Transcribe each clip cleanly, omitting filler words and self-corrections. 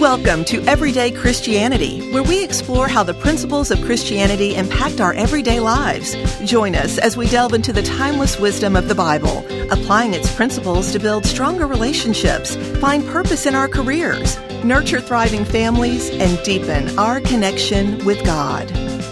Welcome to Everyday Christianity, where we explore how the principles of Christianity impact our everyday lives. Join us as we delve into the timeless wisdom of the Bible, applying its principles to build stronger relationships, find purpose in our careers, nurture thriving families, and deepen our connection with God.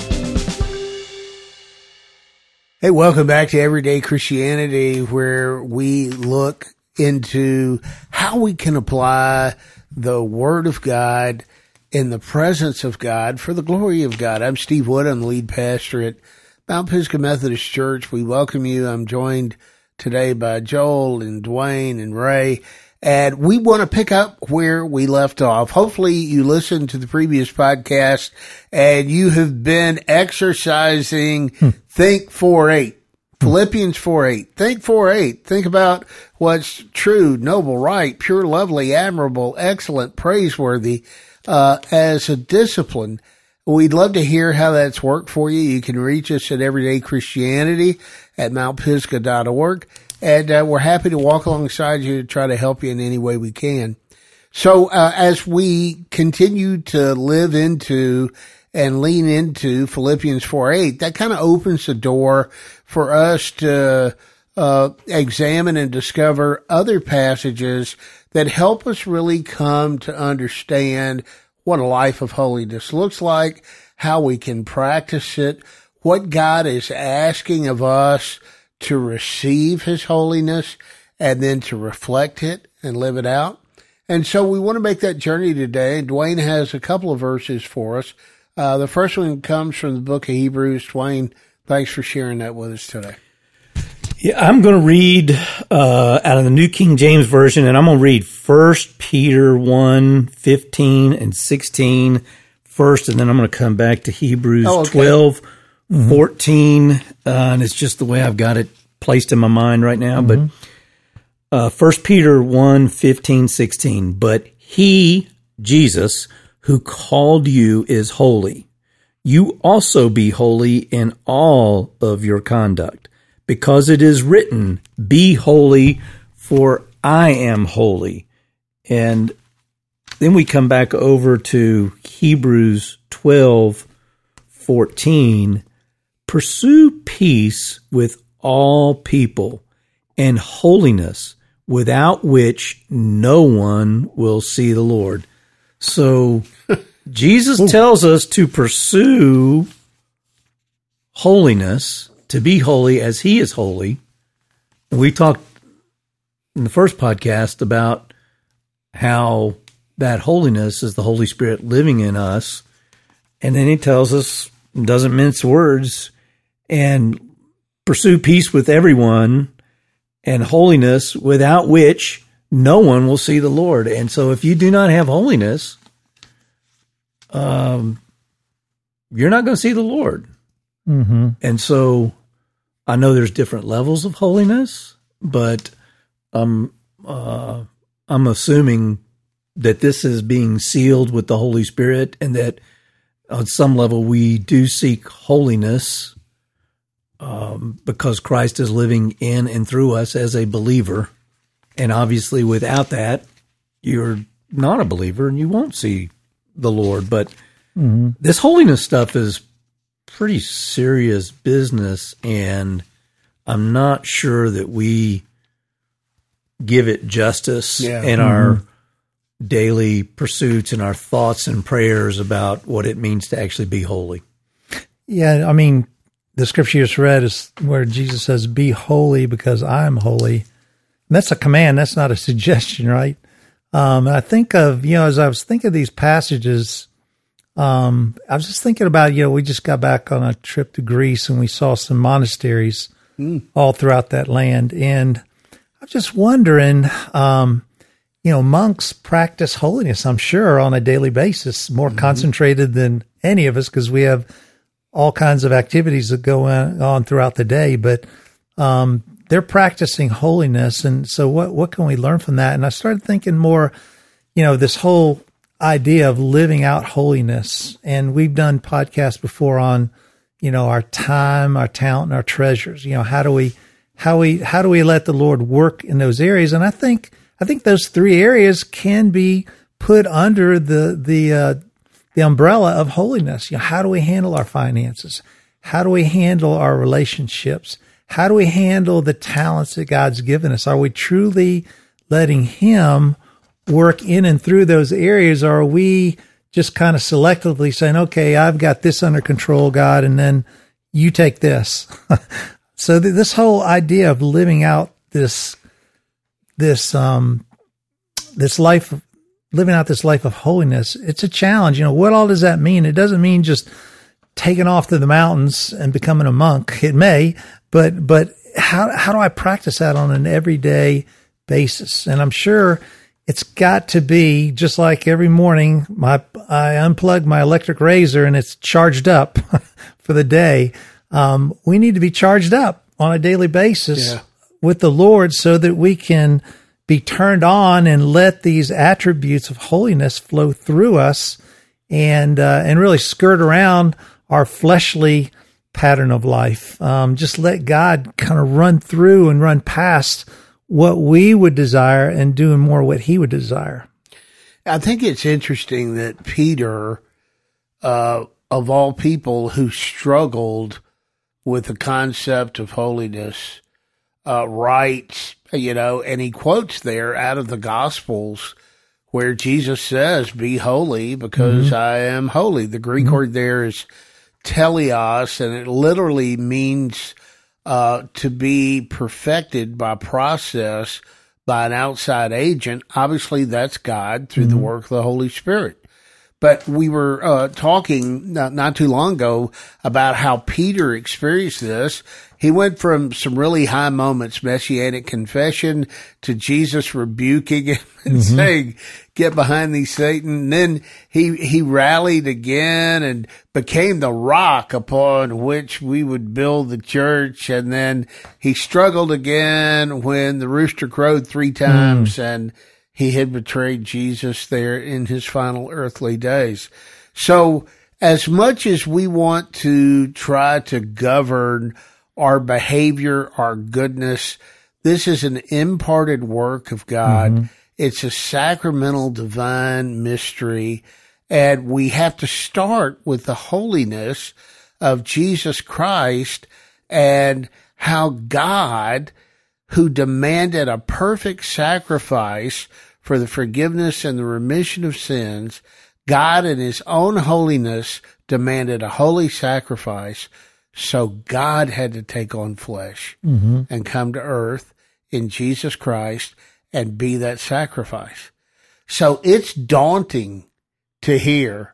Hey, welcome back to Everyday Christianity, where we look into how we can apply the Word of God in the presence of God for the glory of God. I'm Steve Wood. I'm the lead pastor at Mount Pisgah Methodist Church. We welcome you. I'm joined today by Joel and Dwayne and Ray, and we want to pick up where we left off. Hopefully you listened to the previous podcast and you have been exercising Think 4:8. Philippians 4:8. Think 4:8. Think about what's true, noble, right, pure, lovely, admirable, excellent, praiseworthy, as a discipline. We'd love to hear how that's worked for you. You can reach us at Everyday Christianity at mountpisgah.org, and we're happy to walk alongside you to try to help you in any way we can. So as we continue to live into and lean into Philippians 4:8, that kind of opens the door for us to examine and discover other passages that help us really come to understand what a life of holiness looks like, how we can practice it, what God is asking of us to receive His holiness and then to reflect it and live it out. And so we want to make that journey today. Dwayne has a couple of verses for us. The first one comes from the book of Hebrews. Dwayne, thanks for sharing that with us today. Yeah, I'm going to read out of the New King James Version, and I'm going to read 1 Peter 1:15 and 16 first, and then I'm going to come back to Hebrews 12:14, and it's just the way I've got it placed in my mind right now. But 1 Peter 1:15, 16, but He, Jesus, who called you is holy. You also be holy in all of your conduct, because it is written, be holy, for I am holy. And then we come back over to Hebrews 12:14. Pursue peace with all people and holiness, without which no one will see the Lord. So Jesus tells us to pursue holiness, to be holy as He is holy. And we talked in the first podcast about how that holiness is the Holy Spirit living in us. And then He tells us, doesn't mince words, and pursue peace with everyone and holiness, without which no one will see the Lord. And so if you do not have holiness, you're not going to see the Lord. Mm-hmm. And so I know there's different levels of holiness, but I'm assuming that this is being sealed with the Holy Spirit, and that on some level we do seek holiness because Christ is living in and through us as a believer. And obviously without that, you're not a believer and you won't see the Lord. But this holiness stuff is pretty serious business, and I'm not sure that we give it justice in our daily pursuits and our thoughts and prayers about what it means to actually be holy. Yeah, I mean, the scripture you just read is where Jesus says, be holy because I am holy. And that's a command. That's not a suggestion, right? And I think of, as I was thinking of these passages, I was just thinking about, we just got back on a trip to Greece and we saw some monasteries all throughout that land. And I was just wondering, monks practice holiness, I'm sure, on a daily basis, more concentrated than any of us, because we have all kinds of activities that go on throughout the day. But they're practicing holiness. And so what can we learn from that? And I started thinking more, this whole idea of living out holiness. And we've done podcasts before on, our time, our talent, and our treasures. How do we let the Lord work in those areas? And I think those three areas can be put under the umbrella of holiness. How do we handle our finances? How do we handle our relationships? How do we handle the talents that God's given us? Are we truly letting Him work in and through those areas? Or are we just kind of selectively saying, okay, I've got this under control, God, and then you take this? So this whole idea of living out this life, living out this life of holiness, it's a challenge. What all does that mean? It doesn't mean just taking off to the mountains and becoming a monk. It may, but how do I practice that on an everyday basis? And I'm sure it's got to be just like every morning, I unplug my electric razor and it's charged up for the day. We need to be charged up on a daily basis with the Lord so that we can be turned on and let these attributes of holiness flow through us and really skirt around our fleshly pattern of life. Just let God kind of run through and run past what we would desire and doing more what He would desire. I think it's interesting that Peter, of all people who struggled with the concept of holiness, writes, and he quotes there out of the Gospels where Jesus says, "Be holy because I am holy." The Greek word there is teleos, and it literally means to be perfected by process by an outside agent. Obviously, that's God through the work of the Holy Spirit. But we were talking not too long ago about how Peter experienced this. He went from some really high moments, messianic confession, to Jesus rebuking him and saying, "Get behind thee, Satan." And then he rallied again and became the rock upon which we would build the church. And then he struggled again when the rooster crowed 3 times and he had betrayed Jesus there in his final earthly days. So as much as we want to try to govern our behavior, our goodness, this is an imparted work of God. It's a sacramental divine mystery. And we have to start with the holiness of Jesus Christ and how God, who demanded a perfect sacrifice for the forgiveness and the remission of sins, God in His own holiness demanded a holy sacrifice. So God had to take on flesh and come to earth in Jesus Christ and be that sacrifice. So it's daunting to hear,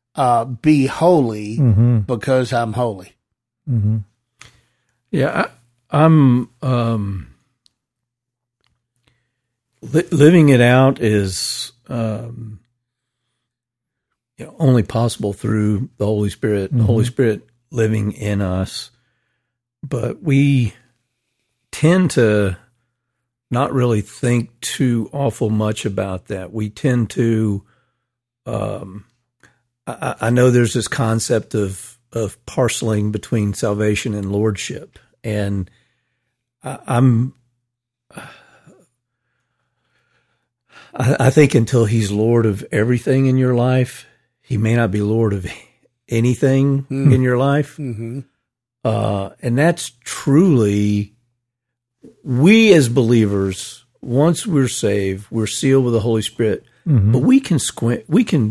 be holy because I'm holy. Yeah, I'm living it out is only possible through the Holy Spirit. The Holy Spirit living in us, but we tend to not really think too awful much about that. We tend to, I know there's this concept of parceling between salvation and lordship, and I think until He's Lord of everything in your life, He may not be Lord of anything in your life. And that's truly, we as believers, once we're saved, we're sealed with the Holy Spirit, but we can quench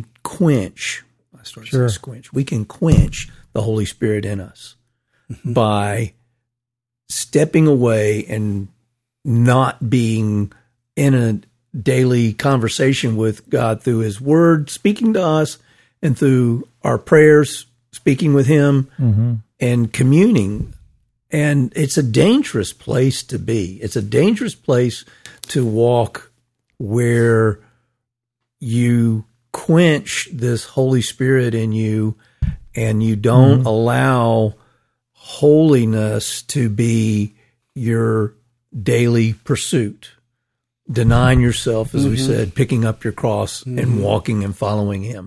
the Holy Spirit in us by stepping away and not being in a daily conversation with God through His Word, speaking to us, and through our prayers, speaking with Him and communing. And it's a dangerous place to be. It's a dangerous place to walk where you quench this Holy Spirit in you and you don't allow holiness to be your daily pursuit. Denying yourself, as we said, picking up your cross and walking and following Him.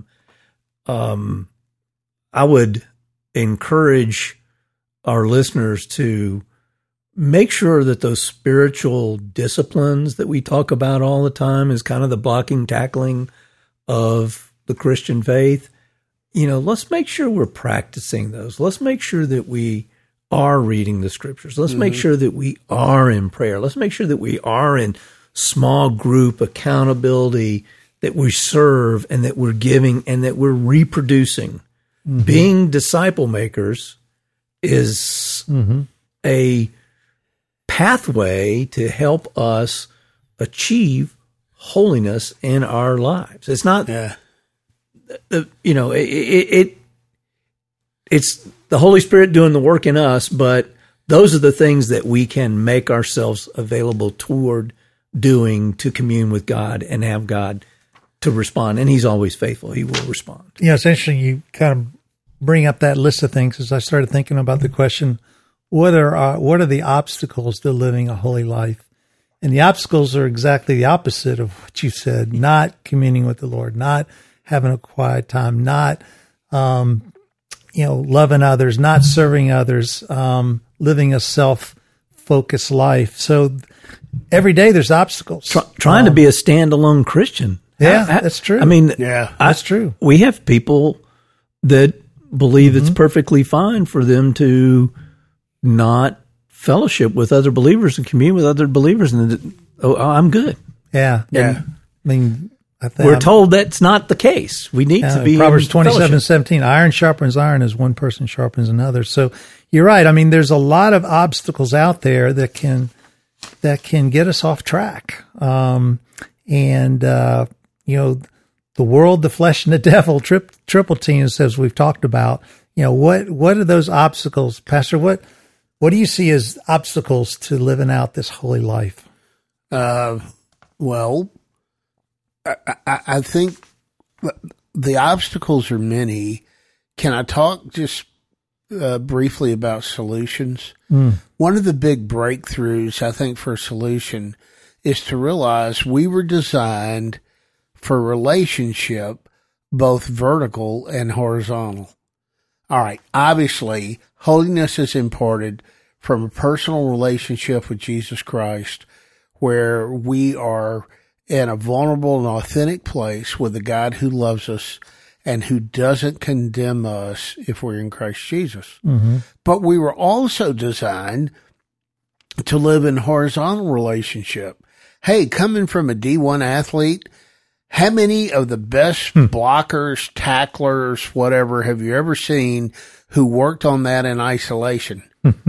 I would encourage our listeners to make sure that those spiritual disciplines that we talk about all the time is kind of the blocking, tackling of the Christian faith, let's make sure we're practicing those. Let's make sure that we are reading the scriptures. Let's make sure that we are in prayer. Let's make sure that we are in small group accountability, that we serve and that we're giving and that we're reproducing. Being disciple makers is a pathway to help us achieve holiness in our lives. It's not, it's the Holy Spirit doing the work in us, but those are the things that we can make ourselves available toward doing to commune with God and have God to respond. And He's always faithful. He will respond. It's interesting you kind of bring up that list of things as I started thinking about the question, what are the obstacles to living a holy life? And the obstacles are exactly the opposite of what you said, not communing with the Lord, not having a quiet time, not, loving others, not serving others, living a self-focused life. So every day there's obstacles. Trying to be a standalone Christian. That's true. That's true. We have people that believe it's perfectly fine for them to not fellowship with other believers and commune with other believers, and I'm good. Yeah. We're told that's not the case. We need to be Proverbs 27:17. Iron sharpens iron as one person sharpens another. So you're right. There's a lot of obstacles out there that can get us off track. The world, the flesh, and the devil, triple team, as we've talked about. What are those obstacles, Pastor? What do you see as obstacles to living out this holy life? Well, I think the obstacles are many. Can I talk just briefly about solutions? One of the big breakthroughs, I think, for a solution is to realize we were designed for relationship, both vertical and horizontal. All right. Obviously, holiness is imparted from a personal relationship with Jesus Christ, where we are in a vulnerable and authentic place with a God who loves us and who doesn't condemn us if we're in Christ Jesus. But we were also designed to live in horizontal relationship. Hey, coming from a D1 athlete, how many of the best blockers, tacklers, whatever, have you ever seen who worked on that in isolation?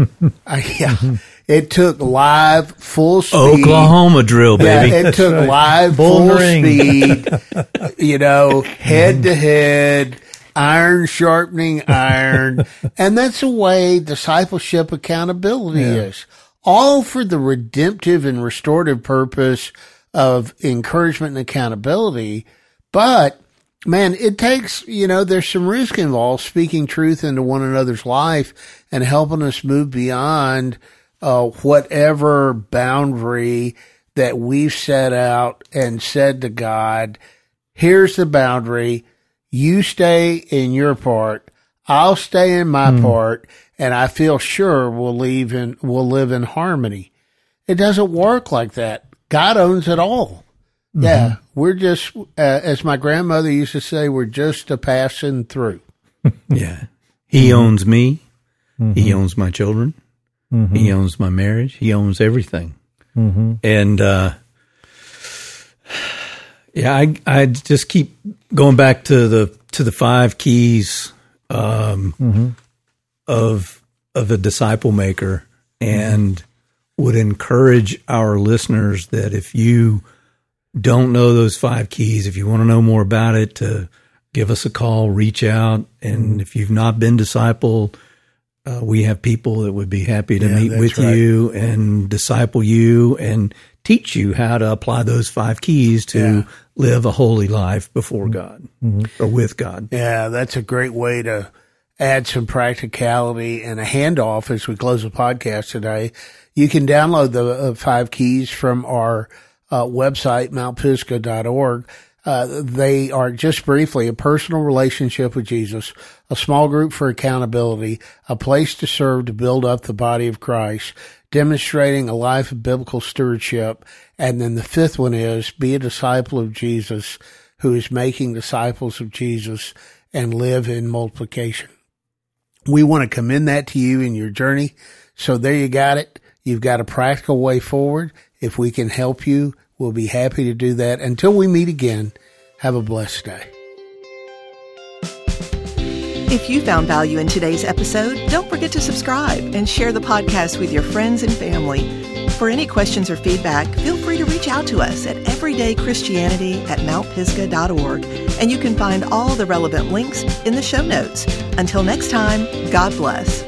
It took live, full speed. Oklahoma drill, baby. It took live, full speed, head to head, iron sharpening iron. And that's the way discipleship accountability is. All for the redemptive and restorative purpose of encouragement and accountability. But, man, it takes, there's some risk involved speaking truth into one another's life and helping us move beyond whatever boundary that we've set out and said to God, here's the boundary. You stay in your part. I'll stay in my part. And I feel sure we'll live in harmony. It doesn't work like that. God owns it all. Yeah. We're just, as my grandmother used to say, we're just a passing through. Yeah. He owns me. He owns my children. He owns my marriage. He owns everything. And, I just keep going back to the 5 keys, of a disciple maker, and would encourage our listeners that if you don't know those 5 keys, if you want to know more about it, to give us a call, reach out. And if you've not been discipled, we have people that would be happy to meet with you and disciple you and teach you how to apply those 5 keys to live a holy life before God or with God. Yeah, that's a great way to add some practicality and a handoff as we close the podcast today. You can download the 5 keys from our website, mountpisgah.org. They are, just briefly, a personal relationship with Jesus, a small group for accountability, a place to serve to build up the body of Christ, demonstrating a life of biblical stewardship. And then the 5th one is be a disciple of Jesus, who is making disciples of Jesus and live in multiplication. We want to commend that to you in your journey. So there you got it. You've got a practical way forward. If we can help you, we'll be happy to do that. Until we meet again, have a blessed day. If you found value in today's episode, don't forget to subscribe and share the podcast with your friends and family. For any questions or feedback, feel free to reach out to us at everydaychristianity@mountpisgah.org, and you can find all the relevant links in the show notes. Until next time, God bless.